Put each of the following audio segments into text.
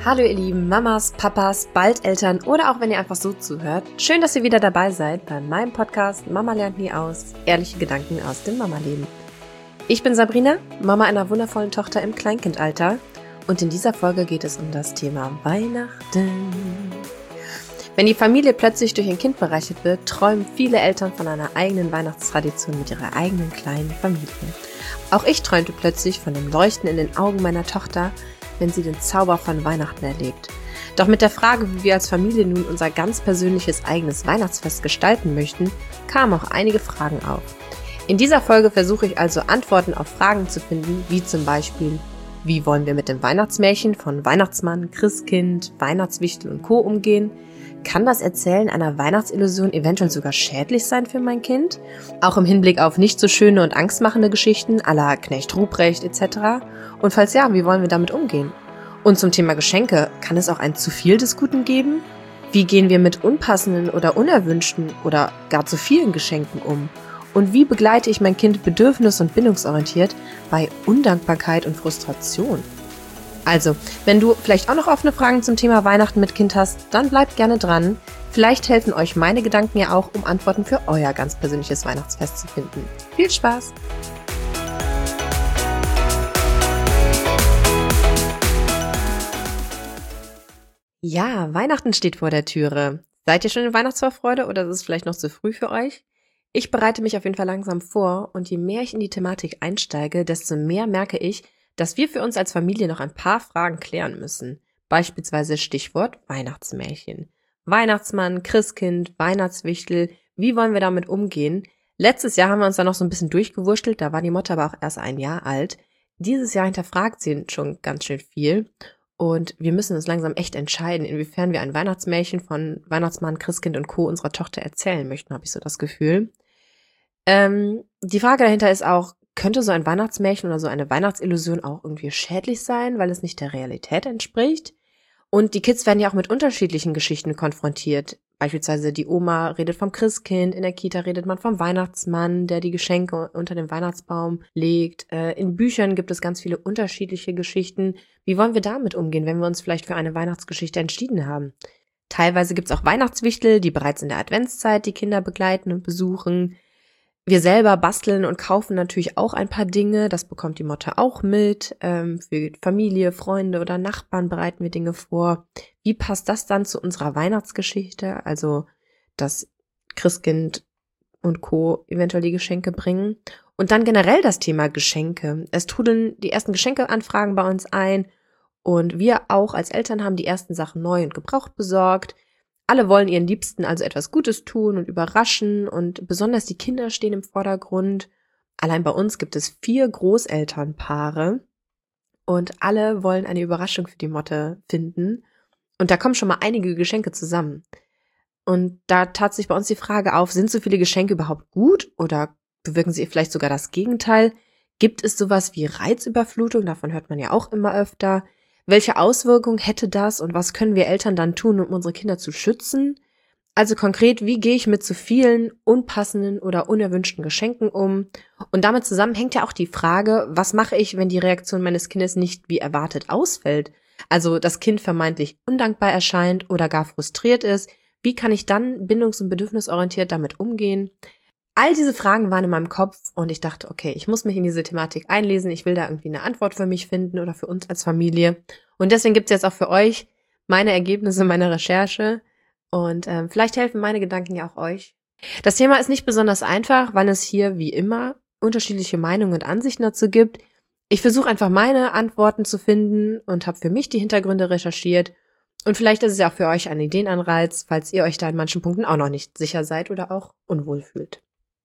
Hallo ihr lieben Mamas, Papas, bald Eltern oder auch wenn ihr einfach so zuhört. Schön, dass ihr wieder dabei seid bei meinem Podcast Mama lernt nie aus. Ehrliche Gedanken aus dem Mama-Leben. Ich bin Sabrina, Mama einer wundervollen Tochter im Kleinkindalter und in dieser Folge geht es um das Thema Weihnachten. Wenn die Familie plötzlich durch ein Kind bereichert wird, träumen viele Eltern von einer eigenen Weihnachtstradition mit ihrer eigenen kleinen Familie. Auch ich träumte plötzlich von dem Leuchten in den Augen meiner Tochter, wenn sie den Zauber von Weihnachten erlebt. Doch mit der Frage, wie wir als Familie nun unser ganz persönliches eigenes Weihnachtsfest gestalten möchten, kamen auch einige Fragen auf. In dieser Folge versuche ich also Antworten auf Fragen zu finden, wie zum Beispiel, wie wollen wir mit dem Weihnachtsmärchen von Weihnachtsmann, Christkind, Weihnachtswichtel und Co. umgehen? Kann das Erzählen einer Weihnachtsillusion eventuell sogar schädlich sein für mein Kind? Auch im Hinblick auf nicht so schöne und angstmachende Geschichten à la Knecht Ruprecht etc.? Und falls ja, wie wollen wir damit umgehen? Und zum Thema Geschenke, kann es auch ein zu viel des Guten geben? Wie gehen wir mit unpassenden oder unerwünschten oder gar zu vielen Geschenken um? Und wie begleite ich mein Kind bedürfnis- und bindungsorientiert bei Undankbarkeit und Frustration? Also, wenn du vielleicht auch noch offene Fragen zum Thema Weihnachten mit Kind hast, dann bleibt gerne dran. Vielleicht helfen euch meine Gedanken ja auch, um Antworten für euer ganz persönliches Weihnachtsfest zu finden. Viel Spaß! Ja, Weihnachten steht vor der Türe. Seid ihr schon in Weihnachtsvorfreude oder ist es vielleicht noch zu früh für euch? Ich bereite mich auf jeden Fall langsam vor und je mehr ich in die Thematik einsteige, desto mehr merke ich, dass wir für uns als Familie noch ein paar Fragen klären müssen. Beispielsweise Stichwort Weihnachtsmärchen. Weihnachtsmann, Christkind, Weihnachtswichtel, wie wollen wir damit umgehen? Letztes Jahr haben wir uns da noch so ein bisschen durchgewurschtelt, da war die Mutter aber auch erst 1 Jahr alt. Dieses Jahr hinterfragt sie schon ganz schön viel und wir müssen uns langsam echt entscheiden, inwiefern wir ein Weihnachtsmärchen von Weihnachtsmann, Christkind und Co. unserer Tochter erzählen möchten, habe ich so das Gefühl. Die Frage dahinter ist auch, könnte so ein Weihnachtsmärchen oder so eine Weihnachtsillusion auch irgendwie schädlich sein, weil es nicht der Realität entspricht? Und die Kids werden ja auch mit unterschiedlichen Geschichten konfrontiert. Beispielsweise die Oma redet vom Christkind, in der Kita redet man vom Weihnachtsmann, der die Geschenke unter den Weihnachtsbaum legt. In Büchern gibt es ganz viele unterschiedliche Geschichten. Wie wollen wir damit umgehen, wenn wir uns vielleicht für eine Weihnachtsgeschichte entschieden haben? Teilweise gibt es auch Weihnachtswichtel, die bereits in der Adventszeit die Kinder begleiten und besuchen. Wir selber basteln und kaufen natürlich auch ein paar Dinge, das bekommt die Mutter auch mit. Für Familie, Freunde oder Nachbarn bereiten wir Dinge vor. Wie passt das dann zu unserer Weihnachtsgeschichte? Also, dass Christkind und Co. eventuell die Geschenke bringen. Und dann generell das Thema Geschenke. Es trudeln die ersten Geschenkeanfragen bei uns ein und wir auch als Eltern haben die ersten Sachen neu und gebraucht besorgt. Alle wollen ihren Liebsten also etwas Gutes tun und überraschen und besonders die Kinder stehen im Vordergrund. Allein bei uns gibt es 4 Großelternpaare und alle wollen eine Überraschung für die Motte finden. Und da kommen schon mal einige Geschenke zusammen. Und da tat sich bei uns die Frage auf, sind so viele Geschenke überhaupt gut oder bewirken sie vielleicht sogar das Gegenteil? Gibt es sowas wie Reizüberflutung? Davon hört man ja auch immer öfter. Welche Auswirkungen hätte das und was können wir Eltern dann tun, um unsere Kinder zu schützen? Also konkret, wie gehe ich mit zu vielen unpassenden oder unerwünschten Geschenken um? Und damit zusammen hängt ja auch die Frage, was mache ich, wenn die Reaktion meines Kindes nicht wie erwartet ausfällt? Also das Kind vermeintlich undankbar erscheint oder gar frustriert ist. Wie kann ich dann bindungs- und bedürfnisorientiert damit umgehen? All diese Fragen waren in meinem Kopf und ich dachte, okay, ich muss mich in diese Thematik einlesen, ich will da irgendwie eine Antwort für mich finden oder für uns als Familie. Und deswegen gibt's jetzt auch für euch meine Ergebnisse meiner Recherche und vielleicht helfen meine Gedanken ja auch euch. Das Thema ist nicht besonders einfach, weil es hier wie immer unterschiedliche Meinungen und Ansichten dazu gibt. Ich versuche einfach meine Antworten zu finden und habe für mich die Hintergründe recherchiert. Und vielleicht ist es ja auch für euch ein Ideenanreiz, falls ihr euch da in manchen Punkten auch noch nicht sicher seid oder auch unwohl fühlt.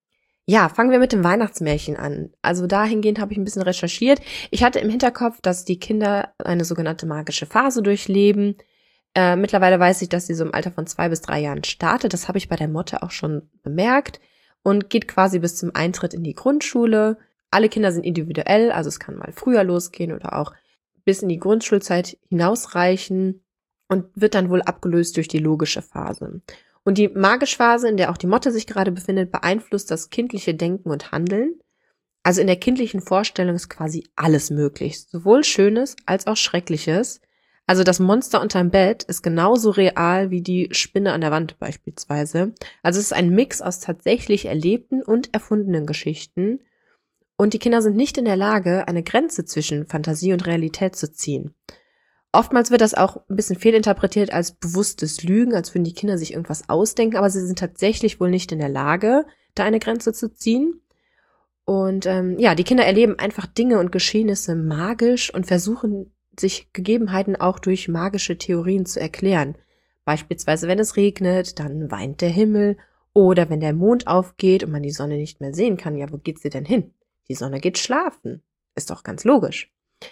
Ja, fangen wir mit dem Weihnachtsmärchen an. Also dahingehend habe ich ein bisschen recherchiert. Ich hatte im Hinterkopf, dass die Kinder eine sogenannte magische Phase durchleben. Mittlerweile weiß ich, dass sie so im Alter von 2 bis 3 Jahren startet. Das habe ich bei der Motte auch schon bemerkt und geht quasi bis zum Eintritt in die Grundschule. Alle Kinder sind individuell, also es kann mal früher losgehen oder auch bis in die Grundschulzeit hinausreichen und wird dann wohl abgelöst durch die logische Phase. Und die magische Phase, in der auch die Motte sich gerade befindet, beeinflusst das kindliche Denken und Handeln. Also in der kindlichen Vorstellung ist quasi alles möglich, sowohl Schönes als auch Schreckliches. Also das Monster unterm Bett ist genauso real wie die Spinne an der Wand beispielsweise. Also es ist ein Mix aus tatsächlich erlebten und erfundenen Geschichten. Und die Kinder sind nicht in der Lage, eine Grenze zwischen Fantasie und Realität zu ziehen. Oftmals wird das auch ein bisschen fehlinterpretiert als bewusstes Lügen, als würden die Kinder sich irgendwas ausdenken, aber sie sind tatsächlich wohl nicht in der Lage, da eine Grenze zu ziehen. Und die Kinder erleben einfach Dinge und Geschehnisse magisch und versuchen sich Gegebenheiten auch durch magische Theorien zu erklären. Beispielsweise, wenn es regnet, dann weint der Himmel, oder wenn der Mond aufgeht und man die Sonne nicht mehr sehen kann, ja, wo geht sie denn hin? Die Sonne geht schlafen. Ist doch ganz logisch.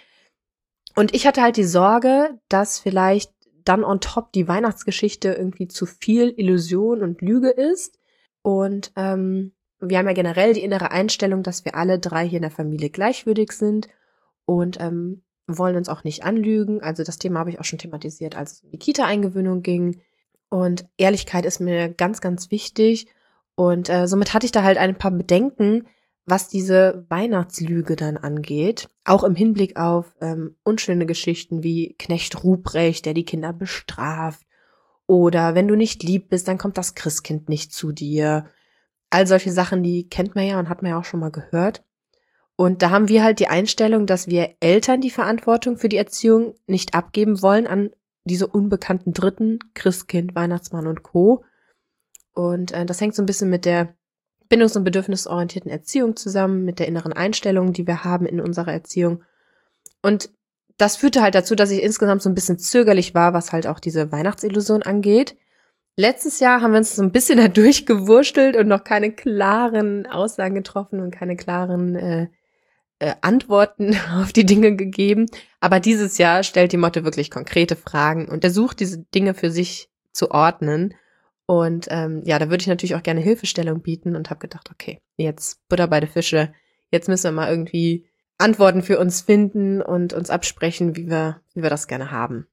Und ich hatte halt die Sorge, dass vielleicht dann on top die Weihnachtsgeschichte irgendwie zu viel Illusion und Lüge ist. Und wir haben ja generell die innere Einstellung, dass wir alle 3 hier in der Familie gleichwürdig sind und wollen uns auch nicht anlügen. Also das Thema habe ich auch schon thematisiert, als es um die Kita-Eingewöhnung ging. Und Ehrlichkeit ist mir ganz, ganz wichtig. Und somit hatte ich da halt ein paar Bedenken, was diese Weihnachtslüge dann angeht. Auch im Hinblick auf unschöne Geschichten wie Knecht Ruprecht, der die Kinder bestraft. Oder wenn du nicht lieb bist, dann kommt das Christkind nicht zu dir. All solche Sachen, die kennt man ja und hat man ja auch schon mal gehört. Und da haben wir halt die Einstellung, dass wir Eltern die Verantwortung für die Erziehung nicht abgeben wollen an diese unbekannten Dritten, Christkind, Weihnachtsmann und Co. Und das hängt so ein bisschen mit der bindungs- und bedürfnisorientierten Erziehung zusammen, mit der inneren Einstellung, die wir haben in unserer Erziehung. Und das führte halt dazu, dass ich insgesamt so ein bisschen zögerlich war, was halt auch diese Weihnachtsillusion angeht. Letztes Jahr haben wir uns so ein bisschen da durchgewurschtelt und noch keine klaren Aussagen getroffen und keine klaren Antworten auf die Dinge gegeben. Aber dieses Jahr stellt die Motte wirklich konkrete Fragen und versucht, diese Dinge für sich zu ordnen. Und da würde ich natürlich auch gerne Hilfestellung bieten und habe gedacht, okay, jetzt Butter bei den Fische. Jetzt müssen wir mal irgendwie Antworten für uns finden und uns absprechen, wie wir das gerne haben.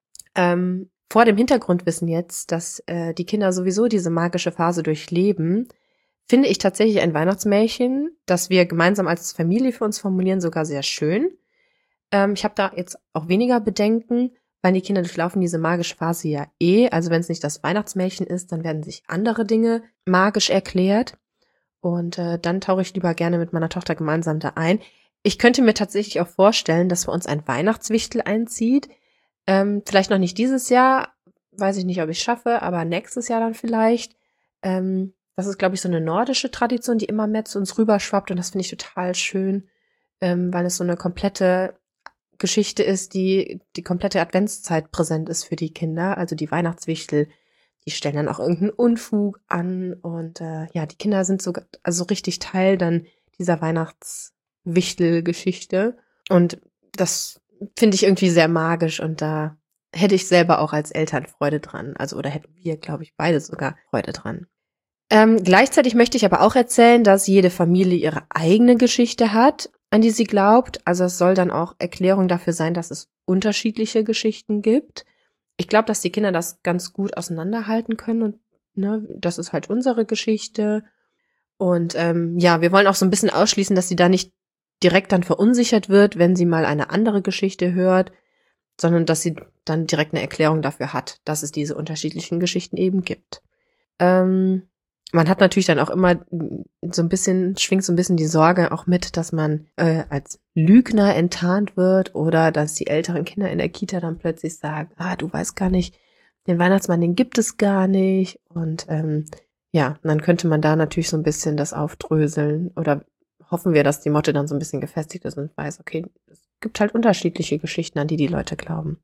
Vor dem Hintergrundwissen jetzt, dass die Kinder sowieso diese magische Phase durchleben, finde ich tatsächlich ein Weihnachtsmärchen, das wir gemeinsam als Familie für uns formulieren, sogar sehr schön. Ich habe da jetzt auch weniger Bedenken, weil die Kinder durchlaufen diese magische Phase ja eh. Also wenn es nicht das Weihnachtsmärchen ist, dann werden sich andere Dinge magisch erklärt. Und dann tauche ich lieber gerne mit meiner Tochter gemeinsam da ein. Ich könnte mir tatsächlich auch vorstellen, dass bei uns ein Weihnachtswichtel einzieht. Vielleicht noch nicht dieses Jahr, weiß ich nicht, ob ich es schaffe, aber nächstes Jahr dann vielleicht. Das ist, glaube ich, so eine nordische Tradition, die immer mehr zu uns rüberschwappt. Und das finde ich total schön, weil es so eine komplette Geschichte ist, die komplette Adventszeit präsent ist für die Kinder. Also die Weihnachtswichtel, die stellen dann auch irgendeinen Unfug an. Und die Kinder sind so richtig Teil dann dieser Weihnachtswichtel-Geschichte. Und das finde ich irgendwie sehr magisch. Und da hätte ich selber auch als Eltern Freude dran. Also oder hätten wir, glaube ich, beide sogar Freude dran. Gleichzeitig möchte ich aber auch erzählen, dass jede Familie ihre eigene Geschichte hat, an die sie glaubt. Also es soll dann auch Erklärung dafür sein, dass es unterschiedliche Geschichten gibt. Ich glaube, dass die Kinder das ganz gut auseinanderhalten können und das ist halt unsere Geschichte. Und wir wollen auch so ein bisschen ausschließen, dass sie da nicht direkt dann verunsichert wird, wenn sie mal eine andere Geschichte hört, sondern dass sie dann direkt eine Erklärung dafür hat, dass es diese unterschiedlichen Geschichten eben gibt. Man hat natürlich dann auch immer schwingt so ein bisschen die Sorge auch mit, dass man als Lügner enttarnt wird oder dass die älteren Kinder in der Kita dann plötzlich sagen, du weißt gar nicht, den Weihnachtsmann, den gibt es gar nicht. Und dann könnte man da natürlich so ein bisschen das aufdröseln oder hoffen wir, dass die Motte dann so ein bisschen gefestigt ist und weiß, okay, es gibt halt unterschiedliche Geschichten, an die Leute glauben.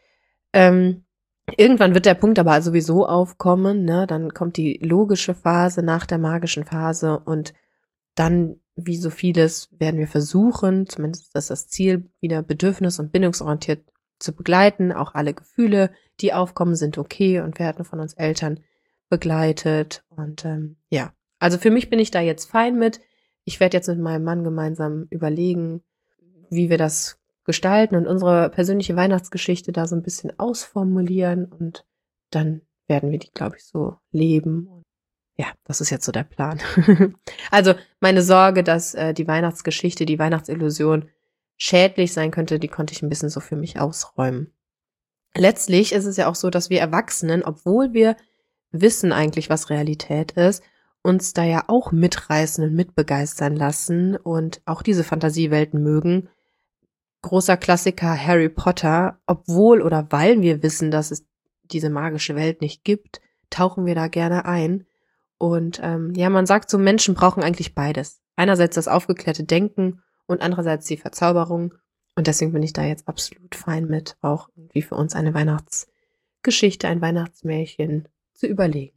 Irgendwann wird der Punkt aber sowieso aufkommen, ne? Dann kommt die logische Phase nach der magischen Phase und dann, wie so vieles, werden wir versuchen, zumindest ist das das Ziel, wieder bedürfnis- und bindungsorientiert zu begleiten. Auch alle Gefühle, die aufkommen, sind okay und werden von uns Eltern begleitet. Und also für mich bin ich da jetzt fein mit. Ich werde jetzt mit meinem Mann gemeinsam überlegen, wie wir das gestalten und unsere persönliche Weihnachtsgeschichte da so ein bisschen ausformulieren und dann werden wir die, glaube ich, so leben. Und ja, das ist jetzt so der Plan. Also meine Sorge, dass die Weihnachtsgeschichte, die Weihnachtsillusion schädlich sein könnte, die konnte ich ein bisschen so für mich ausräumen. letztlich ist es ja auch so, dass wir Erwachsenen, obwohl wir wissen eigentlich, was Realität ist, uns da ja auch mitreißen und mitbegeistern lassen und auch diese Fantasiewelten mögen. Großer Klassiker Harry Potter, obwohl oder weil wir wissen, dass es diese magische Welt nicht gibt, tauchen wir da gerne ein. Und man sagt so, Menschen brauchen eigentlich beides. Einerseits das aufgeklärte Denken und andererseits die Verzauberung. Und deswegen bin ich da jetzt absolut fein mit, auch irgendwie für uns eine Weihnachtsgeschichte, ein Weihnachtsmärchen zu überlegen.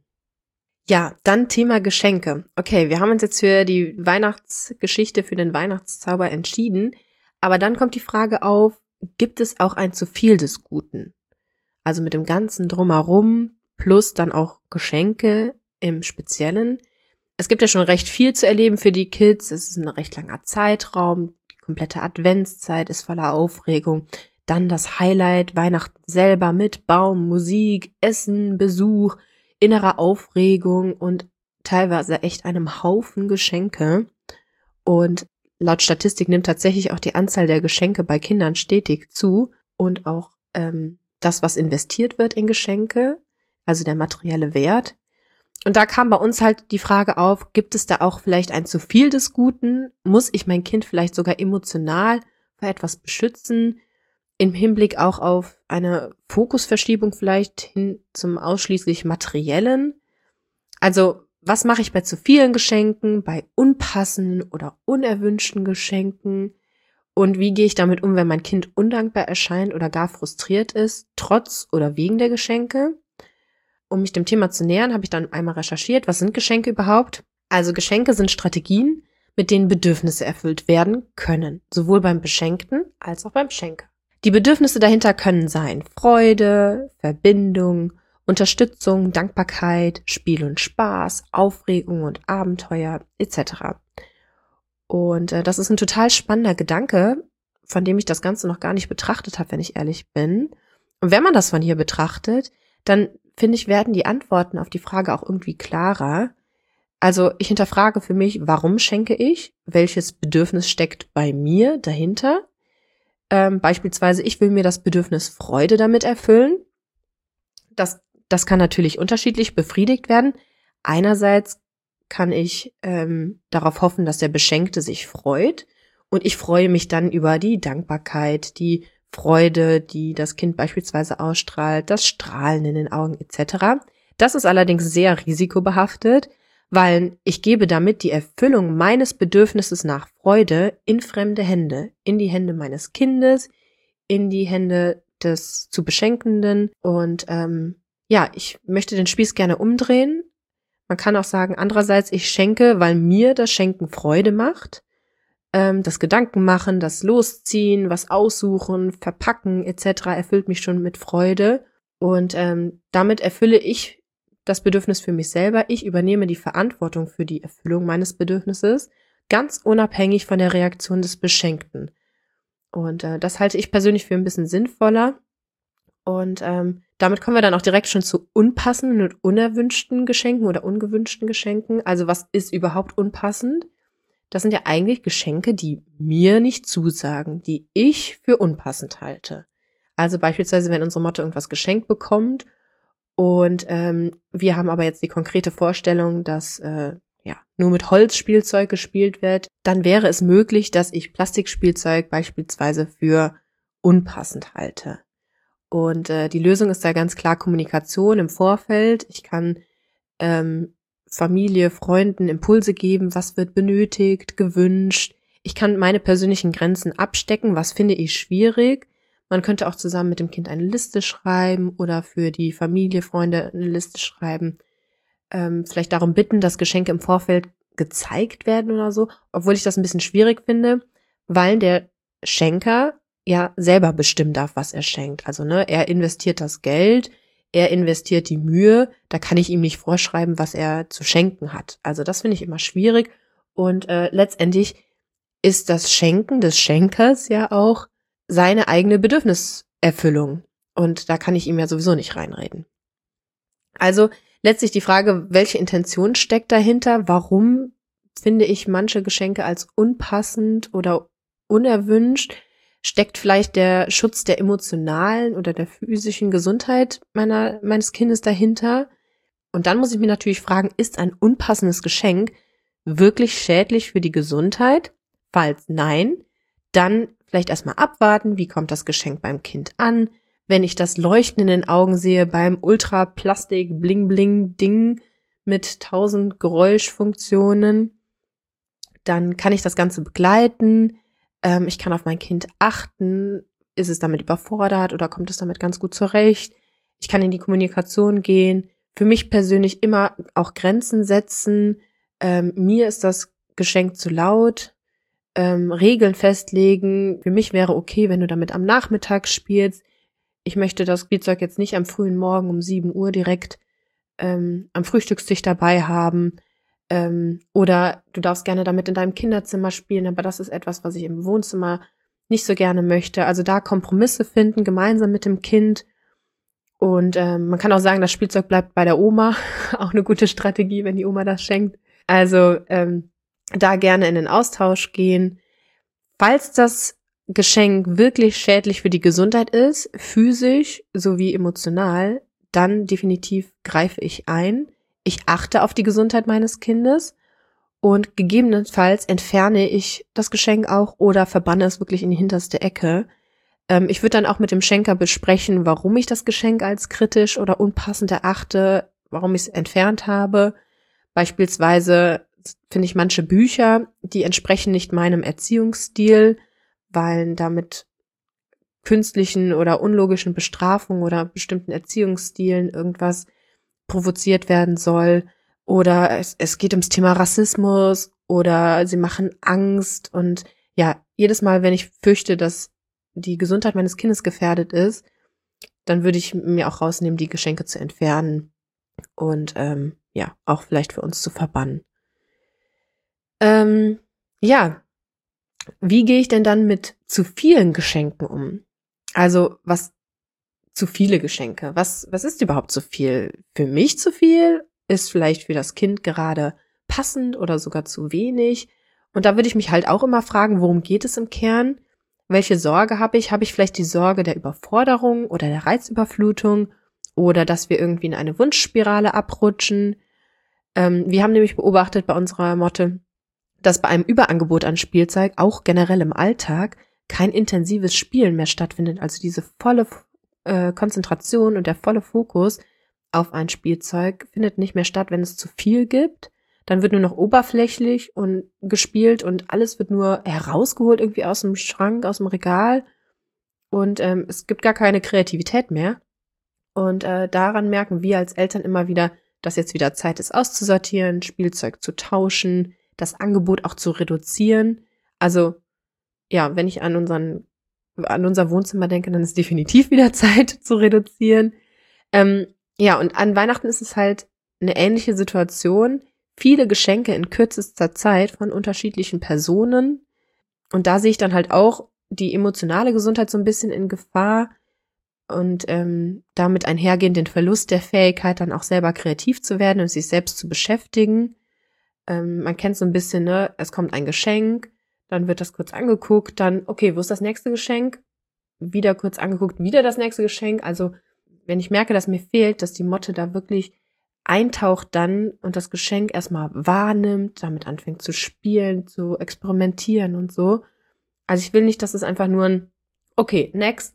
Ja, dann Thema Geschenke. Okay, wir haben uns jetzt für die Weihnachtsgeschichte, für den Weihnachtszauber entschieden. Aber dann kommt die Frage auf, gibt es auch ein zu viel des Guten? Also mit dem ganzen Drumherum plus dann auch Geschenke im Speziellen. Es gibt ja schon recht viel zu erleben für die Kids. Es ist ein recht langer Zeitraum. Die komplette Adventszeit ist voller Aufregung. Dann das Highlight, Weihnachten selber mit Baum, Musik, Essen, Besuch, innerer Aufregung und teilweise echt einem Haufen Geschenke. Und laut Statistik nimmt tatsächlich auch die Anzahl der Geschenke bei Kindern stetig zu und auch das, was investiert wird in Geschenke, also der materielle Wert. Und da kam bei uns halt die Frage auf, gibt es da auch vielleicht ein zu viel des Guten? Muss ich mein Kind vielleicht sogar emotional vor etwas beschützen? Im Hinblick auch auf eine Fokusverschiebung vielleicht hin zum ausschließlich Materiellen? Also, was mache ich bei zu vielen Geschenken, bei unpassenden oder unerwünschten Geschenken? Und wie gehe ich damit um, wenn mein Kind undankbar erscheint oder gar frustriert ist, trotz oder wegen der Geschenke? Um mich dem Thema zu nähern, habe ich dann einmal recherchiert, was sind Geschenke überhaupt? Also Geschenke sind Strategien, mit denen Bedürfnisse erfüllt werden können, sowohl beim Beschenkten als auch beim Schenker. Die Bedürfnisse dahinter können sein Freude, Verbindung, Unterstützung, Dankbarkeit, Spiel und Spaß, Aufregung und Abenteuer etc. Und das ist ein total spannender Gedanke, von dem ich das Ganze noch gar nicht betrachtet habe, wenn ich ehrlich bin. Und wenn man das von hier betrachtet, dann finde ich, werden die Antworten auf die Frage auch irgendwie klarer. Also ich hinterfrage für mich, warum schenke ich? Welches Bedürfnis steckt bei mir dahinter? Beispielsweise, ich will mir das Bedürfnis Freude damit erfüllen. Das kann natürlich unterschiedlich befriedigt werden. Einerseits kann ich darauf hoffen, dass der Beschenkte sich freut. Und ich freue mich dann über die Dankbarkeit, die Freude, die das Kind beispielsweise ausstrahlt, das Strahlen in den Augen etc. Das ist allerdings sehr risikobehaftet, weil ich gebe damit die Erfüllung meines Bedürfnisses nach Freude in fremde Hände, in die Hände meines Kindes, in die Hände des zu Beschenkenden. Und ich möchte den Spieß gerne umdrehen. Man kann auch sagen, andererseits, ich schenke, weil mir das Schenken Freude macht. Das Gedanken machen, das Losziehen, was aussuchen, verpacken etc. erfüllt mich schon mit Freude. Und damit erfülle ich das Bedürfnis für mich selber. Ich übernehme die Verantwortung für die Erfüllung meines Bedürfnisses, ganz unabhängig von der Reaktion des Beschenkten. Und das halte ich persönlich für ein bisschen sinnvoller. Und damit kommen wir dann auch direkt schon zu unpassenden und unerwünschten Geschenken oder ungewünschten Geschenken. Also was ist überhaupt unpassend? Das sind ja eigentlich Geschenke, die mir nicht zusagen, die ich für unpassend halte. Also beispielsweise, wenn unsere Mutter irgendwas geschenkt bekommt und wir haben aber jetzt die konkrete Vorstellung, dass nur mit Holzspielzeug gespielt wird, dann wäre es möglich, dass ich Plastikspielzeug beispielsweise für unpassend halte. Und die Lösung ist da ganz klar Kommunikation im Vorfeld. Ich kann Familie, Freunden Impulse geben, was wird benötigt, gewünscht. Ich kann meine persönlichen Grenzen abstecken, was finde ich schwierig. Man könnte auch zusammen mit dem Kind eine Liste schreiben oder für die Familie, Freunde eine Liste schreiben. Vielleicht darum bitten, dass Geschenke im Vorfeld gezeigt werden oder so, obwohl ich das ein bisschen schwierig finde, weil der Schenker ja selber bestimmen darf, was er schenkt. Also er investiert das Geld, er investiert die Mühe, da kann ich ihm nicht vorschreiben, was er zu schenken hat. Also das finde ich immer schwierig und letztendlich ist das Schenken des Schenkers ja auch seine eigene Bedürfniserfüllung und da kann ich ihm ja sowieso nicht reinreden. Also letztlich die Frage, welche Intention steckt dahinter? Warum finde ich manche Geschenke als unpassend oder unerwünscht? Steckt vielleicht der Schutz der emotionalen oder der physischen Gesundheit meines Kindes dahinter? Und dann muss ich mir natürlich fragen, ist ein unpassendes Geschenk wirklich schädlich für die Gesundheit? Falls nein, dann vielleicht erstmal abwarten, wie kommt das Geschenk beim Kind an? Wenn ich das Leuchten in den Augen sehe beim Ultra-Plastik-Bling-Bling-Ding mit 1000 Geräuschfunktionen, dann kann ich das Ganze begleiten. Ich kann auf mein Kind achten. Ist es damit überfordert oder kommt es damit ganz gut zurecht? Ich kann in die Kommunikation gehen. Für mich persönlich immer auch Grenzen setzen. Mir ist das Geschenk zu laut. Regeln festlegen. Für mich wäre okay, wenn du damit am Nachmittag spielst. Ich möchte das Spielzeug jetzt nicht am frühen Morgen um 7 Uhr direkt am Frühstückstisch dabei haben. Oder du darfst gerne damit in deinem Kinderzimmer spielen, aber das ist etwas, was ich im Wohnzimmer nicht so gerne möchte. Also da Kompromisse finden, gemeinsam mit dem Kind. Und man kann auch sagen, das Spielzeug bleibt bei der Oma. Auch eine gute Strategie, wenn die Oma das schenkt. Also da gerne in den Austausch gehen. Falls das Geschenk wirklich schädlich für die Gesundheit ist, physisch sowie emotional, dann definitiv greife ich ein. Ich achte auf die Gesundheit meines Kindes und gegebenenfalls entferne ich das Geschenk auch oder verbanne es wirklich in die hinterste Ecke. Ich würde dann auch mit dem Schenker besprechen, warum ich das Geschenk als kritisch oder unpassend erachte, warum ich es entfernt habe. Beispielsweise finde ich manche Bücher, die entsprechen nicht meinem Erziehungsstil, weil damit künstlichen oder unlogischen Bestrafungen oder bestimmten Erziehungsstilen irgendwas provoziert werden soll. Oder es geht ums Thema Rassismus oder sie machen Angst. Und ja, jedes Mal, wenn ich fürchte, dass die Gesundheit meines Kindes gefährdet ist, dann würde ich mir auch rausnehmen, die Geschenke zu entfernen und ja, auch vielleicht für uns zu verbannen. Ja, wie gehe ich denn dann mit zu vielen Geschenken um? Also was zu viele Geschenke? Was ist überhaupt zu viel? Für mich zu viel? Ist vielleicht für das Kind gerade passend oder sogar zu wenig? Und da würde ich mich halt auch immer fragen, worum geht es im Kern? Welche Sorge habe ich? Habe ich vielleicht die Sorge der Überforderung oder der Reizüberflutung oder dass wir irgendwie in eine Wunschspirale abrutschen? Wir haben nämlich beobachtet bei unserer Motte, dass bei einem Überangebot an Spielzeug auch generell im Alltag kein intensives Spielen mehr stattfindet. Also diese volle Konzentration und der volle Fokus auf ein Spielzeug findet nicht mehr statt, wenn es zu viel gibt. Dann wird nur noch oberflächlich und gespielt und alles wird nur herausgeholt irgendwie aus dem Schrank, aus dem Regal und es gibt gar keine Kreativität mehr. Und daran merken wir als Eltern immer wieder, dass jetzt wieder Zeit ist auszusortieren, Spielzeug zu tauschen, das Angebot auch zu reduzieren. Also ja, wenn ich an unser Wohnzimmer denke, dann ist definitiv wieder Zeit zu reduzieren. Ja, und an Weihnachten ist es halt eine ähnliche Situation. Viele Geschenke in kürzester Zeit von unterschiedlichen Personen. Und da sehe ich dann halt auch die emotionale Gesundheit so ein bisschen in Gefahr und damit einhergehend den Verlust der Fähigkeit, dann auch selber kreativ zu werden und sich selbst zu beschäftigen. Man kennt so ein bisschen, ne, es kommt ein Geschenk, dann wird das kurz angeguckt, dann, okay, wo ist das nächste Geschenk? Wieder kurz angeguckt, wieder das nächste Geschenk. Also wenn ich merke, dass mir fehlt, dass die Motte da wirklich eintaucht dann und das Geschenk erstmal wahrnimmt, damit anfängt zu spielen, zu experimentieren und so. Also ich will nicht, dass es einfach nur ein okay, next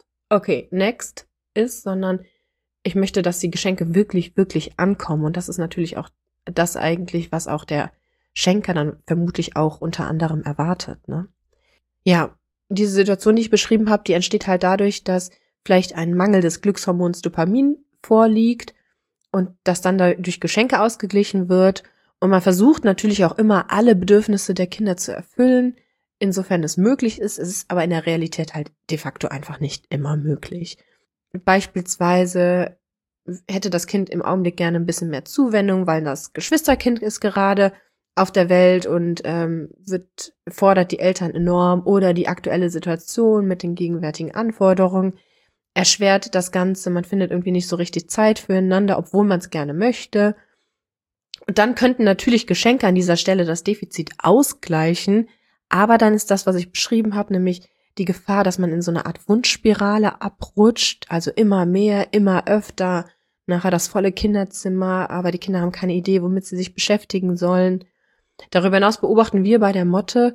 ist, sondern ich möchte, dass die Geschenke wirklich, wirklich ankommen. Und das ist natürlich auch das eigentlich, was auch der Schenker dann vermutlich auch unter anderem erwartet, ne? Ja, diese Situation, die ich beschrieben habe, die entsteht halt dadurch, dass vielleicht ein Mangel des Glückshormons Dopamin vorliegt und das dann durch Geschenke ausgeglichen wird. Und man versucht natürlich auch immer, alle Bedürfnisse der Kinder zu erfüllen, insofern es möglich ist. Es ist aber in der Realität halt de facto einfach nicht immer möglich. Beispielsweise hätte das Kind im Augenblick gerne ein bisschen mehr Zuwendung, weil das Geschwisterkind ist gerade auf der Welt und fordert die Eltern enorm oder die aktuelle Situation mit den gegenwärtigen Anforderungen erschwert das Ganze. Man findet irgendwie nicht so richtig Zeit füreinander, obwohl man es gerne möchte. Und dann könnten natürlich Geschenke an dieser Stelle das Defizit ausgleichen, aber dann ist das, was ich beschrieben habe, nämlich die Gefahr, dass man in so eine Art Wunschspirale abrutscht, also immer mehr, immer öfter, nachher das volle Kinderzimmer, aber die Kinder haben keine Idee, womit sie sich beschäftigen sollen. Darüber hinaus beobachten wir bei der Motte,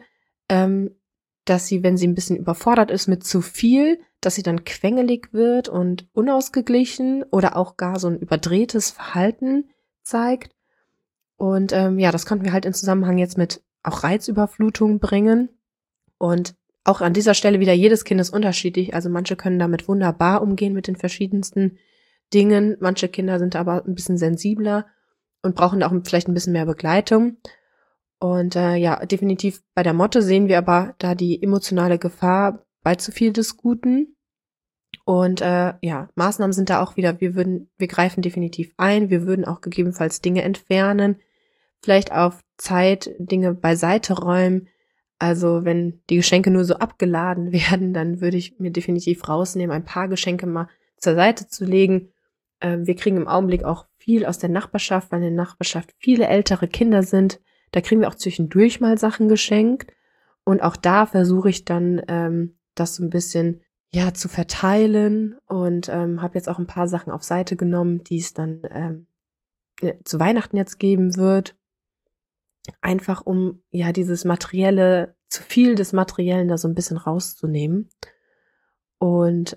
dass sie, wenn sie ein bisschen überfordert ist mit zu viel, dass sie dann quengelig wird und unausgeglichen oder auch gar so ein überdrehtes Verhalten zeigt. Und das konnten wir halt in Zusammenhang jetzt mit auch Reizüberflutung bringen. Und auch an dieser Stelle wieder, jedes Kind ist unterschiedlich. Also manche können damit wunderbar umgehen mit den verschiedensten Dingen. Manche Kinder sind aber ein bisschen sensibler und brauchen auch vielleicht ein bisschen mehr Begleitung. Und definitiv bei der Motte sehen wir aber da die emotionale Gefahr bei zu viel des Guten. Und Maßnahmen sind da auch wieder, wir greifen definitiv ein, wir würden auch gegebenenfalls Dinge entfernen, vielleicht auf Zeit Dinge beiseite räumen. Also wenn die Geschenke nur so abgeladen werden, dann würde ich mir definitiv rausnehmen, ein paar Geschenke mal zur Seite zu legen. Wir kriegen im Augenblick auch viel aus der Nachbarschaft, weil in der Nachbarschaft viele ältere Kinder sind. Da kriegen wir auch zwischendurch mal Sachen geschenkt. Und auch da versuche ich dann, das so ein bisschen zu verteilen und habe jetzt auch ein paar Sachen auf Seite genommen, die es dann zu Weihnachten jetzt geben wird. Einfach um dieses Materielle, zu viel des Materiellen da so ein bisschen rauszunehmen. Und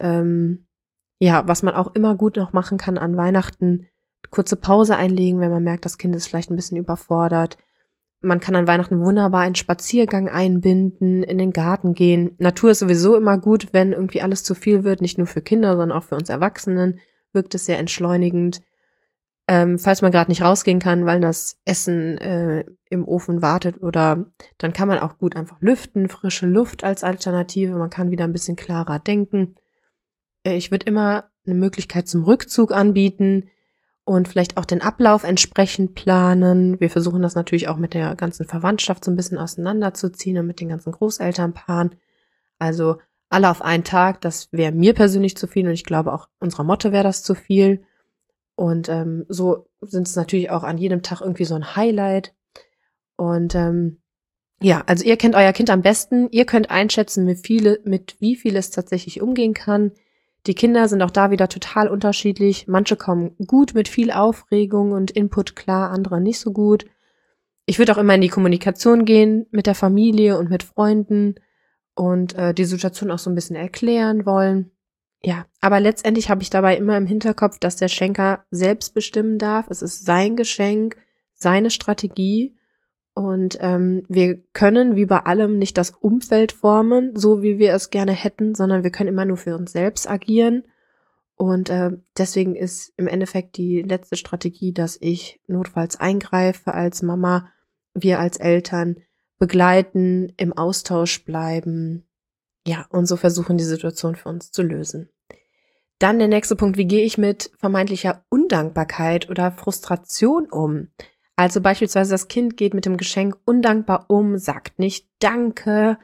was man auch immer gut noch machen kann an Weihnachten, kurze Pause einlegen, wenn man merkt, das Kind ist vielleicht ein bisschen überfordert. Man kann an Weihnachten wunderbar einen Spaziergang einbinden, in den Garten gehen. Natur ist sowieso immer gut, wenn irgendwie alles zu viel wird, nicht nur für Kinder, sondern auch für uns Erwachsenen, wirkt es sehr entschleunigend. Falls man gerade nicht rausgehen kann, weil das Essen im Ofen wartet, oder dann kann man auch gut einfach lüften, frische Luft als Alternative, man kann wieder ein bisschen klarer denken. Ich würde immer eine Möglichkeit zum Rückzug anbieten und vielleicht auch den Ablauf entsprechend planen. Wir versuchen das natürlich auch mit der ganzen Verwandtschaft so ein bisschen auseinanderzuziehen und mit den ganzen Großelternpaaren. Also alle auf einen Tag, das wäre mir persönlich zu viel und ich glaube auch unserer Motte wäre das zu viel. Und so sind es natürlich auch an jedem Tag irgendwie so ein Highlight. Und also ihr kennt euer Kind am besten. Ihr könnt einschätzen, mit wie viel es tatsächlich umgehen kann. Die Kinder sind auch da wieder total unterschiedlich. Manche kommen gut mit viel Aufregung und Input klar, andere nicht so gut. Ich würde auch immer in die Kommunikation gehen mit der Familie und mit Freunden und die Situation auch so ein bisschen erklären wollen. Ja, aber letztendlich habe ich dabei immer im Hinterkopf, dass der Schenker selbst bestimmen darf. Es ist sein Geschenk, seine Strategie. Und wir können wie bei allem nicht das Umfeld formen, so wie wir es gerne hätten, sondern wir können immer nur für uns selbst agieren. Und deswegen ist im Endeffekt die letzte Strategie, dass ich notfalls eingreife als Mama, wir als Eltern begleiten, im Austausch bleiben, und so versuchen, die Situation für uns zu lösen. Dann der nächste Punkt, wie gehe ich mit vermeintlicher Undankbarkeit oder Frustration um? Also beispielsweise das Kind geht mit dem Geschenk undankbar um, sagt nicht Danke.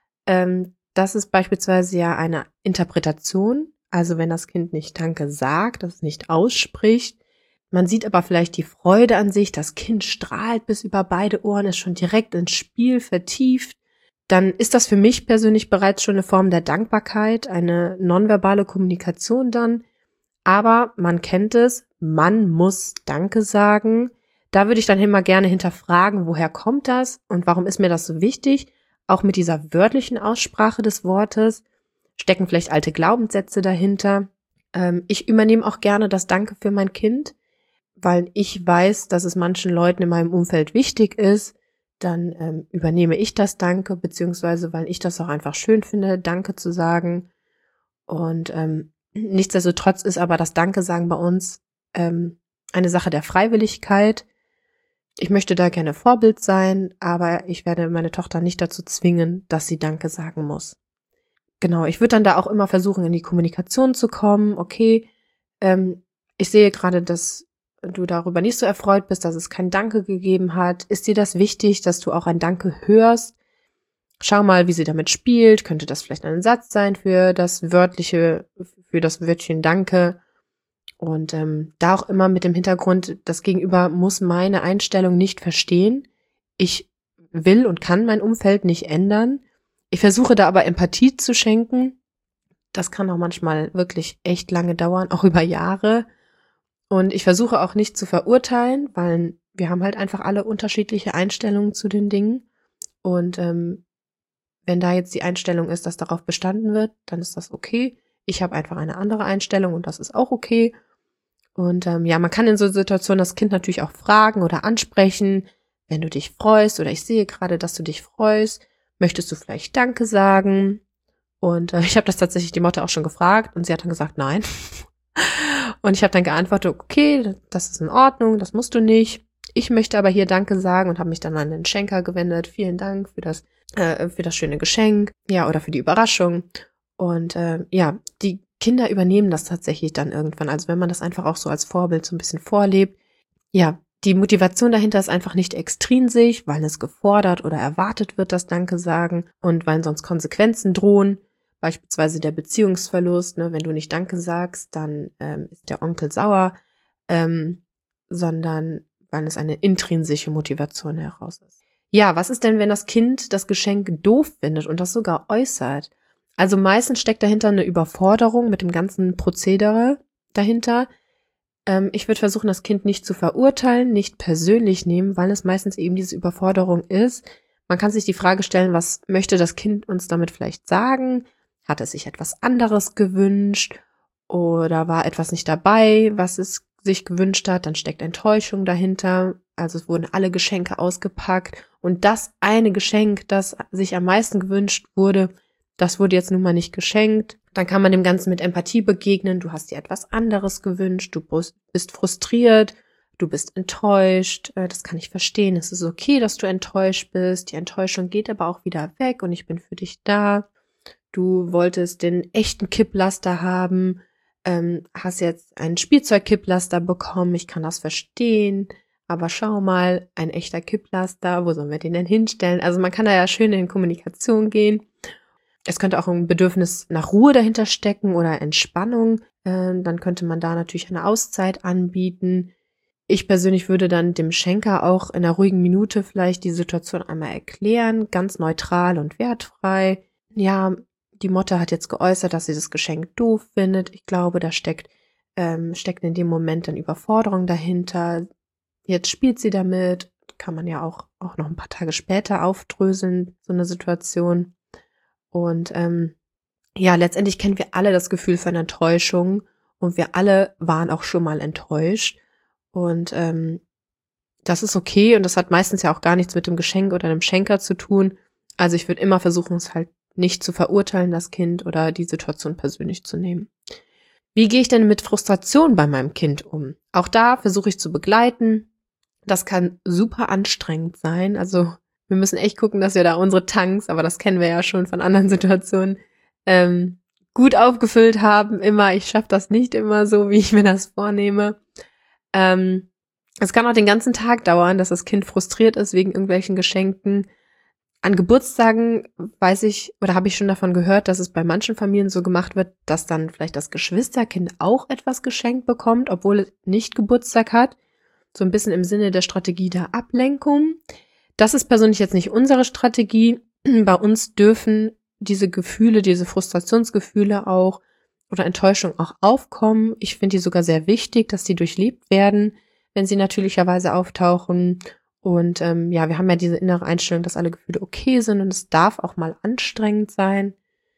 Das ist beispielsweise ja eine Interpretation. Also wenn das Kind nicht Danke sagt, das nicht ausspricht. Man sieht aber vielleicht die Freude an sich, das Kind strahlt bis über beide Ohren, ist schon direkt ins Spiel vertieft. Dann ist das für mich persönlich bereits schon eine Form der Dankbarkeit, eine nonverbale Kommunikation dann. Aber man kennt es, man muss Danke sagen. Da würde ich dann immer gerne hinterfragen, woher kommt das und warum ist mir das so wichtig? Auch mit dieser wörtlichen Aussprache des Wortes stecken vielleicht alte Glaubenssätze dahinter. Ich übernehme auch gerne das Danke für mein Kind, weil ich weiß, dass es manchen Leuten in meinem Umfeld wichtig ist. Dann übernehme ich das Danke, beziehungsweise weil ich das auch einfach schön finde, Danke zu sagen. Und nichtsdestotrotz ist aber das Danke sagen bei uns eine Sache der Freiwilligkeit. Ich möchte da gerne Vorbild sein, aber ich werde meine Tochter nicht dazu zwingen, dass sie Danke sagen muss. Genau, ich würde dann da auch immer versuchen, in die Kommunikation zu kommen. Okay, ich sehe gerade, dass du darüber nicht so erfreut bist, dass es kein Danke gegeben hat. Ist dir das wichtig, dass du auch ein Danke hörst? Schau mal, wie sie damit spielt. Könnte das vielleicht ein Satz sein für das Wörtchen Danke? Und da auch immer mit dem Hintergrund, das Gegenüber muss meine Einstellung nicht verstehen. Ich will und kann mein Umfeld nicht ändern. Ich versuche da aber Empathie zu schenken. Das kann auch manchmal wirklich echt lange dauern, auch über Jahre. Und ich versuche auch nicht zu verurteilen, weil wir haben halt einfach alle unterschiedliche Einstellungen zu den Dingen. Und wenn da jetzt die Einstellung ist, dass darauf bestanden wird, dann ist das okay. Ich habe einfach eine andere Einstellung und das ist auch okay. Und man kann in so Situationen das Kind natürlich auch fragen oder ansprechen, wenn du dich freust oder ich sehe gerade, dass du dich freust, möchtest du vielleicht Danke sagen? Und ich habe das tatsächlich die Mutter auch schon gefragt und sie hat dann gesagt, nein. Und ich habe dann geantwortet, okay, das ist in Ordnung, das musst du nicht. Ich möchte aber hier Danke sagen und habe mich dann an den Schenker gewendet. Vielen Dank für das schöne Geschenk, ja, oder für die Überraschung. Und die Kinder übernehmen das tatsächlich dann irgendwann. Also wenn man das einfach auch so als Vorbild so ein bisschen vorlebt. Ja, die Motivation dahinter ist einfach nicht extrinsisch, weil es gefordert oder erwartet wird, das Danke sagen und weil sonst Konsequenzen drohen. Beispielsweise der Beziehungsverlust, ne? Wenn du nicht Danke sagst, dann ist der Onkel sauer, sondern weil es eine intrinsische Motivation heraus ist. Ja, was ist denn, wenn das Kind das Geschenk doof findet und das sogar äußert? Also meistens steckt dahinter eine Überforderung mit dem ganzen Prozedere dahinter. Ich würde versuchen, das Kind nicht zu verurteilen, nicht persönlich nehmen, weil es meistens eben diese Überforderung ist. Man kann sich die Frage stellen, was möchte das Kind uns damit vielleicht sagen? Hat es sich etwas anderes gewünscht oder war etwas nicht dabei, was es sich gewünscht hat? Dann steckt Enttäuschung dahinter. Also es wurden alle Geschenke ausgepackt und das eine Geschenk, das sich am meisten gewünscht wurde, das wurde jetzt nun mal nicht geschenkt. Dann kann man dem Ganzen mit Empathie begegnen. Du hast dir etwas anderes gewünscht, du bist frustriert, du bist enttäuscht. Das kann ich verstehen. Es ist okay, dass du enttäuscht bist. Die Enttäuschung geht aber auch wieder weg und ich bin für dich da. Du wolltest den echten Kipplaster haben, hast jetzt einen Spielzeug-Kipplaster bekommen. Ich kann das verstehen. Aber schau mal, ein echter Kipplaster, wo sollen wir den denn hinstellen? Also man kann da ja schön in Kommunikation gehen. Es könnte auch ein Bedürfnis nach Ruhe dahinter stecken oder Entspannung. Dann könnte man da natürlich eine Auszeit anbieten. Ich persönlich würde dann dem Schenker auch in einer ruhigen Minute vielleicht die Situation einmal erklären, ganz neutral und wertfrei. Ja, die Mutter hat jetzt geäußert, dass sie das Geschenk doof findet. Ich glaube, da steckt in dem Moment dann Überforderung dahinter. Jetzt spielt sie damit. Kann man ja auch noch ein paar Tage später aufdröseln, so eine Situation. Und letztendlich kennen wir alle das Gefühl von Enttäuschung und wir alle waren auch schon mal enttäuscht. Und das ist okay und das hat meistens ja auch gar nichts mit dem Geschenk oder dem Schenker zu tun. Also ich würde immer versuchen, es halt nicht zu verurteilen, das Kind, oder die Situation persönlich zu nehmen. Wie gehe ich denn mit Frustration bei meinem Kind um? Auch da versuche ich zu begleiten. Das kann super anstrengend sein. Also wir müssen echt gucken, dass wir da unsere Tanks, aber das kennen wir ja schon von anderen Situationen, gut aufgefüllt haben. Ich schaffe das nicht immer so, wie ich mir das vornehme. Es kann auch den ganzen Tag dauern, dass das Kind frustriert ist wegen irgendwelchen Geschenken. An Geburtstagen weiß ich oder habe ich schon davon gehört, dass es bei manchen Familien so gemacht wird, dass dann vielleicht das Geschwisterkind auch etwas geschenkt bekommt, obwohl es nicht Geburtstag hat. So ein bisschen im Sinne der Strategie der Ablenkung. Das ist persönlich jetzt nicht unsere Strategie. Bei uns dürfen diese Gefühle, diese Frustrationsgefühle auch oder Enttäuschung auch aufkommen. Ich finde die sogar sehr wichtig, dass die durchlebt werden, wenn sie natürlicherweise auftauchen. Und wir haben ja diese innere Einstellung, dass alle Gefühle okay sind und es darf auch mal anstrengend sein.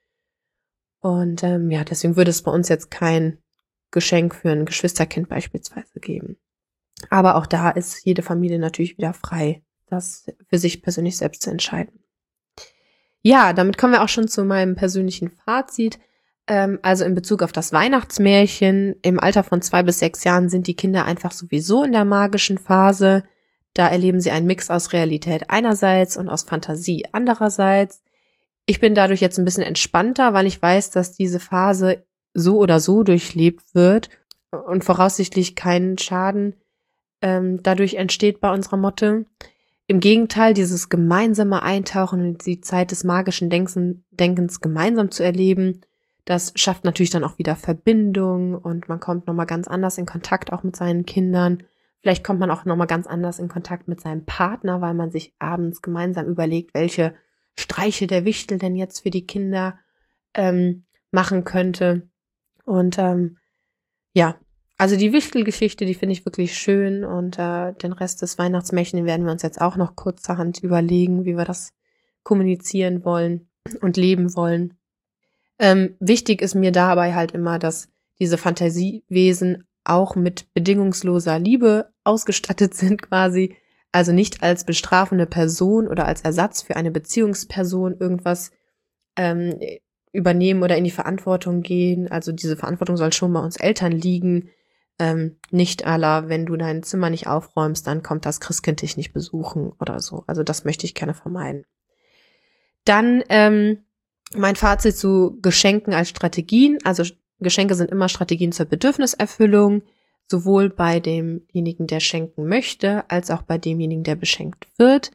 Und deswegen würde es bei uns jetzt kein Geschenk für ein Geschwisterkind beispielsweise geben. Aber auch da ist jede Familie natürlich wieder frei, das für sich persönlich selbst zu entscheiden. Ja, damit kommen wir auch schon zu meinem persönlichen Fazit. Also in Bezug auf das Weihnachtsmärchen, im Alter von 2 bis 6 Jahren sind die Kinder einfach sowieso in der magischen Phase. Da erleben sie einen Mix aus Realität einerseits und aus Fantasie andererseits. Ich bin dadurch jetzt ein bisschen entspannter, weil ich weiß, dass diese Phase so oder so durchlebt wird und voraussichtlich keinen Schaden dadurch entsteht bei unserer Motte. Im Gegenteil, dieses gemeinsame Eintauchen in die Zeit des magischen Denkens gemeinsam zu erleben, das schafft natürlich dann auch wieder Verbindung und man kommt nochmal ganz anders in Kontakt auch mit seinen Kindern. Vielleicht kommt man auch nochmal ganz anders in Kontakt mit seinem Partner, weil man sich abends gemeinsam überlegt, welche Streiche der Wichtel denn jetzt für die Kinder machen könnte. Und ja, also die Wichtelgeschichte, die finde ich wirklich schön und den Rest des Weihnachtsmärchens werden wir uns jetzt auch noch kurzerhand überlegen, wie wir das kommunizieren wollen und leben wollen. Wichtig ist mir dabei halt immer, dass diese Fantasiewesen auch mit bedingungsloser Liebe ausgestattet sind quasi, also nicht als bestrafende Person oder als Ersatz für eine Beziehungsperson irgendwas übernehmen oder in die Verantwortung gehen. Also diese Verantwortung soll schon bei uns Eltern liegen. Nicht à la, wenn du dein Zimmer nicht aufräumst, dann kommt das Christkind dich nicht besuchen oder so. Also das möchte ich gerne vermeiden. Dann mein Fazit zu Geschenken als Strategien. Also Geschenke sind immer Strategien zur Bedürfniserfüllung, sowohl bei demjenigen, der schenken möchte, als auch bei demjenigen, der beschenkt wird.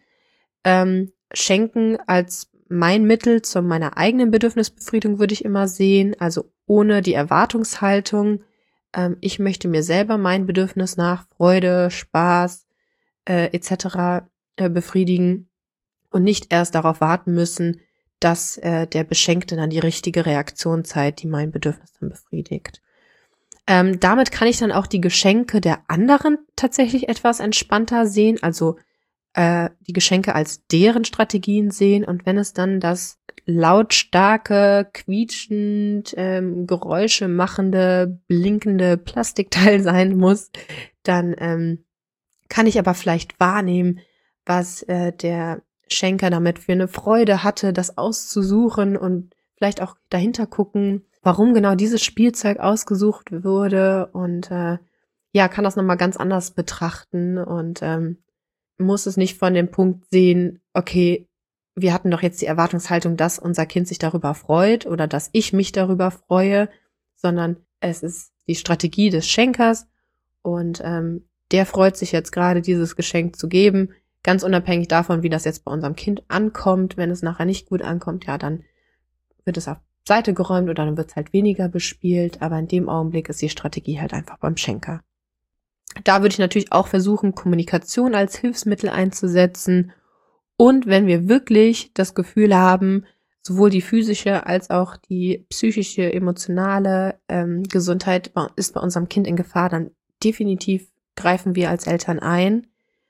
Schenken als mein Mittel zu meiner eigenen Bedürfnisbefriedigung würde ich immer sehen, also ohne die Erwartungshaltung. Ich möchte mir selber mein Bedürfnis nach Freude, Spaß etc. Befriedigen und nicht erst darauf warten müssen, dass der Beschenkte dann die richtige Reaktion zeigt, die mein Bedürfnis dann befriedigt. Damit kann ich dann auch die Geschenke der anderen tatsächlich etwas entspannter sehen, also die Geschenke als deren Strategien sehen, und wenn es dann das lautstarke, quietschend, Geräusche machende, blinkende Plastikteil sein muss, dann kann ich aber vielleicht wahrnehmen, was der Schenker damit für eine Freude hatte, das auszusuchen und vielleicht auch dahinter gucken, warum genau dieses Spielzeug ausgesucht wurde und kann das nochmal ganz anders betrachten und muss es nicht von dem Punkt sehen, okay, wir hatten doch jetzt die Erwartungshaltung, dass unser Kind sich darüber freut oder dass ich mich darüber freue, sondern es ist die Strategie des Schenkers und der freut sich jetzt gerade, dieses Geschenk zu geben, ganz unabhängig davon, wie das jetzt bei unserem Kind ankommt. Wenn es nachher nicht gut ankommt, ja, dann wird es auf Seite geräumt oder dann wird es halt weniger bespielt, aber in dem Augenblick ist die Strategie halt einfach beim Schenker. Da würde ich natürlich auch versuchen, Kommunikation als Hilfsmittel einzusetzen. Und wenn wir wirklich das Gefühl haben, sowohl die physische als auch die psychische, emotionale Gesundheit ist bei unserem Kind in Gefahr, dann definitiv greifen wir als Eltern ein,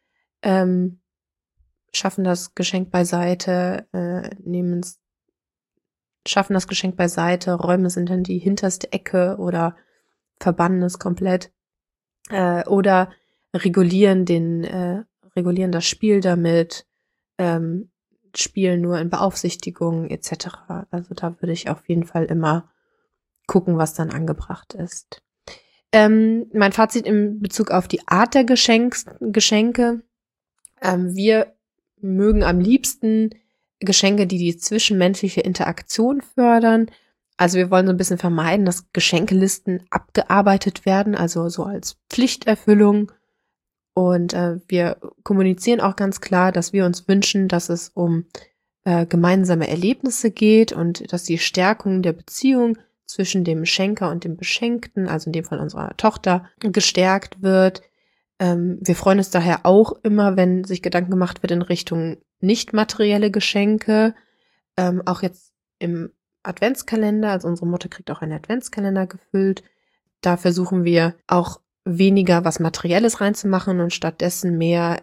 schaffen das Geschenk beiseite, räumen es in dann die hinterste Ecke oder verbannen es komplett. Oder regulieren das Spiel damit, spielen nur in Beaufsichtigung etc. Also da würde ich auf jeden Fall immer gucken, was dann angebracht ist. Mein Fazit in Bezug auf die Art der Geschenke. Wir mögen am liebsten Geschenke, die zwischenmenschliche Interaktion fördern. Also wir wollen so ein bisschen vermeiden, dass Geschenkelisten abgearbeitet werden, also so als Pflichterfüllung. Und wir kommunizieren auch ganz klar, dass wir uns wünschen, dass es um gemeinsame Erlebnisse geht und dass die Stärkung der Beziehung zwischen dem Schenker und dem Beschenkten, also in dem Fall unserer Tochter, gestärkt wird. Wir freuen uns daher auch immer, wenn sich Gedanken gemacht wird in Richtung nicht materielle Geschenke, auch jetzt im Adventskalender, also unsere Mutter kriegt auch einen Adventskalender gefüllt. Da versuchen wir auch weniger was Materielles reinzumachen und stattdessen mehr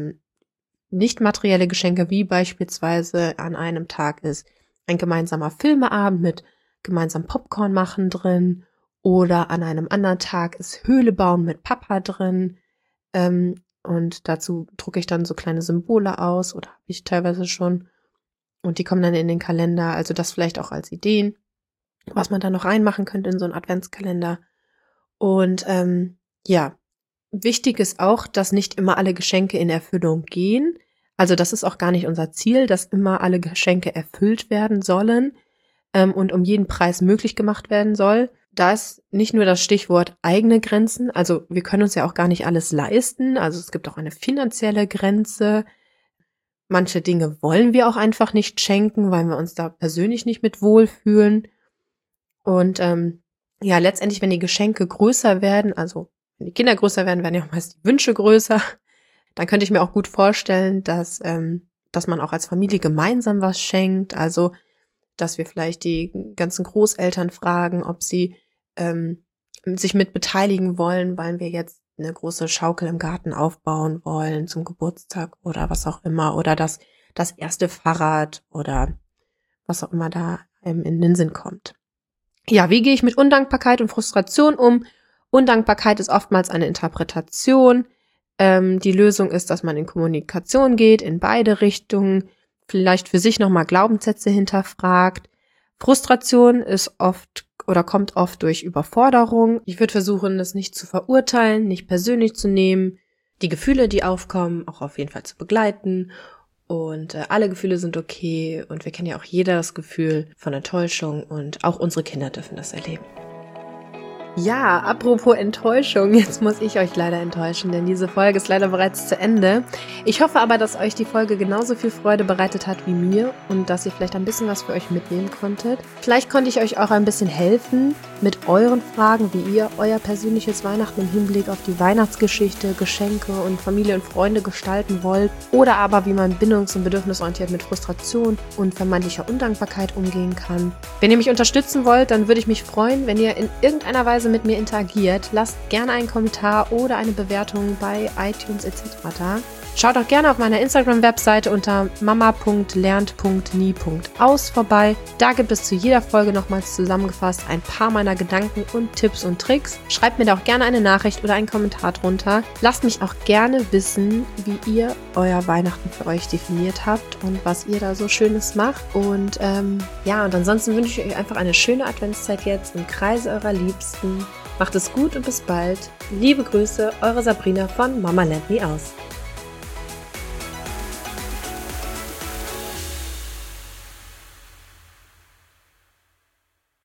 nicht materielle Geschenke, wie beispielsweise an einem Tag ist ein gemeinsamer Filmeabend mit gemeinsam Popcorn machen drin oder an einem anderen Tag ist Höhle bauen mit Papa drin und dazu drucke ich dann so kleine Symbole aus oder habe ich teilweise schon. Und die kommen dann in den Kalender, also das vielleicht auch als Ideen, was man da noch reinmachen könnte in so einen Adventskalender. Und wichtig ist auch, dass nicht immer alle Geschenke in Erfüllung gehen. Also das ist auch gar nicht unser Ziel, dass immer alle Geschenke erfüllt werden sollen und um jeden Preis möglich gemacht werden soll. Da ist nicht nur das Stichwort eigene Grenzen, also wir können uns ja auch gar nicht alles leisten. Also es gibt auch eine finanzielle Grenze. Manche Dinge wollen wir auch einfach nicht schenken, weil wir uns da persönlich nicht mit wohlfühlen. Und letztendlich, wenn die Geschenke größer werden, also wenn die Kinder größer werden, werden ja auch meist die Wünsche größer. Dann könnte ich mir auch gut vorstellen, dass dass man auch als Familie gemeinsam was schenkt. Also, dass wir vielleicht die ganzen Großeltern fragen, ob sie sich mit beteiligen wollen, weil wir jetzt eine große Schaukel im Garten aufbauen wollen zum Geburtstag oder was auch immer. Oder das erste Fahrrad oder was auch immer da in den Sinn kommt. Ja, wie gehe ich mit Undankbarkeit und Frustration um? Undankbarkeit ist oftmals eine Interpretation. Die Lösung ist, dass man in Kommunikation geht, in beide Richtungen, vielleicht für sich nochmal Glaubenssätze hinterfragt. Frustration ist oft oder kommt oft durch Überforderung. Ich würde versuchen, das nicht zu verurteilen, nicht persönlich zu nehmen, die Gefühle, die aufkommen, auch auf jeden Fall zu begleiten. Und alle Gefühle sind okay und wir kennen ja auch jeder das Gefühl von Enttäuschung und auch unsere Kinder dürfen das erleben. Ja, apropos Enttäuschung, jetzt muss ich euch leider enttäuschen, denn diese Folge ist leider bereits zu Ende. Ich hoffe aber, dass euch die Folge genauso viel Freude bereitet hat wie mir und dass ihr vielleicht ein bisschen was für euch mitnehmen konntet. Vielleicht konnte ich euch auch ein bisschen helfen mit euren Fragen, wie ihr euer persönliches Weihnachten im Hinblick auf die Weihnachtsgeschichte, Geschenke und Familie und Freunde gestalten wollt oder aber wie man bindungs- und bedürfnisorientiert mit Frustration und vermeintlicher Undankbarkeit umgehen kann. Wenn ihr mich unterstützen wollt, dann würde ich mich freuen, wenn ihr in irgendeiner Weise mit mir interagiert. Lasst gerne einen Kommentar oder eine Bewertung bei iTunes etc. da. Schaut auch gerne auf meiner Instagram-Webseite unter mama.lernt.nie.aus vorbei. Da gibt es zu jeder Folge nochmals zusammengefasst ein paar meiner Gedanken und Tipps und Tricks. Schreibt mir da auch gerne eine Nachricht oder einen Kommentar drunter. Lasst mich auch gerne wissen, wie ihr euer Weihnachten für euch definiert habt und was ihr da so Schönes macht. Und und ansonsten wünsche ich euch einfach eine schöne Adventszeit jetzt im Kreise eurer Liebsten. Macht es gut und bis bald. Liebe Grüße, eure Sabrina von Mama lernt nie aus.